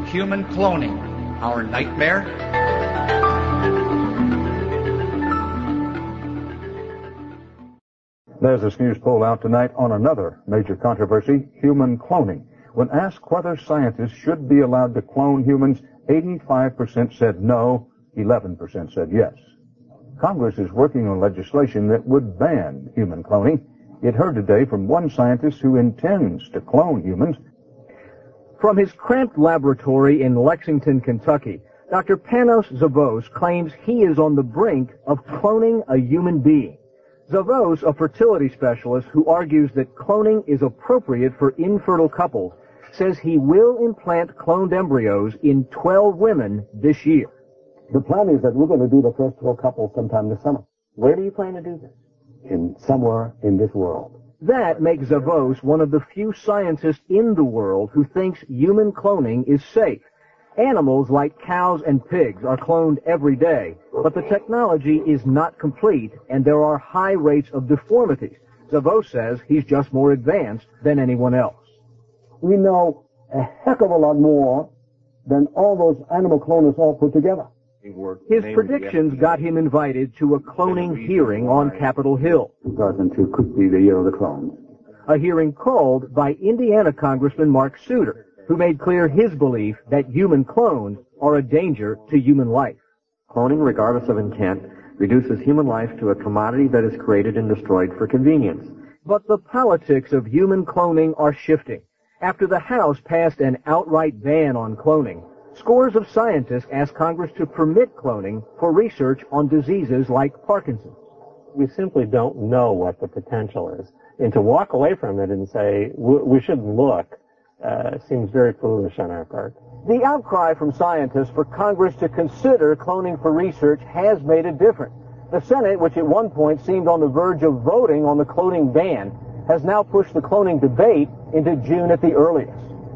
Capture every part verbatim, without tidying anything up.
human cloning our nightmare? There's this news poll out tonight on another major controversy, human cloning. When asked whether scientists should be allowed to clone humans, eighty-five percent said no, eleven percent said yes. Congress is working on legislation that would ban human cloning. It heard today from one scientist who intends to clone humans. From his cramped laboratory in Lexington, Kentucky, Doctor Panos Zavos claims he is on the brink of cloning a human being. Zavos, a fertility specialist who argues that cloning is appropriate for infertile couples, says he will implant cloned embryos in twelve women this year. The plan is that we're going to do the first twelve couples sometime this summer. Where do you plan to do this? In somewhere in this world. That makes Zavos one of the few scientists in the world who thinks human cloning is safe. Animals like cows and pigs are cloned every day, but the technology is not complete and there are high rates of deformities. Zavos says he's just more advanced than anyone else. We know a heck of a lot more than all those animal cloners all put together. His predictions got him invited to a cloning hearing on Capitol Hill. two thousand two could be the year of the clones. A hearing called by Indiana Congressman Mark Souter, who made clear his belief that human clones are a danger to human life. Cloning, regardless of intent, reduces human life to a commodity that is created and destroyed for convenience. But the politics of human cloning are shifting. After the House passed an outright ban on cloning, scores of scientists asked Congress to permit cloning for research on diseases like Parkinson's. We simply don't know what the potential is. And to walk away from it and say, we shouldn't look, uh, seems very foolish on our part. The outcry from scientists for Congress to consider cloning for research has made a difference. The Senate, which at one point seemed on the verge of voting on the cloning ban, has now pushed the cloning debate into June at the earliest.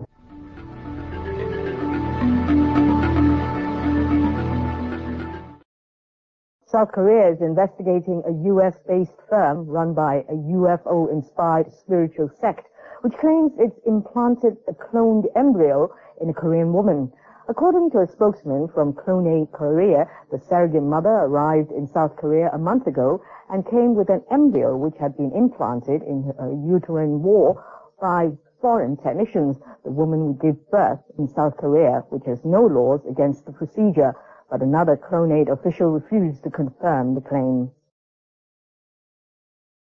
South Korea is investigating a U S-based firm run by a U F O-inspired spiritual sect, which claims it's implanted a cloned embryo in a Korean woman. According to a spokesman from Clone Korea, the surrogate mother arrived in South Korea a month ago and came with an embryo which had been implanted in her uterine wall by foreign technicians. The woman would give birth in South Korea, which has no laws against the procedure, but another Clonate official refused to confirm the claim.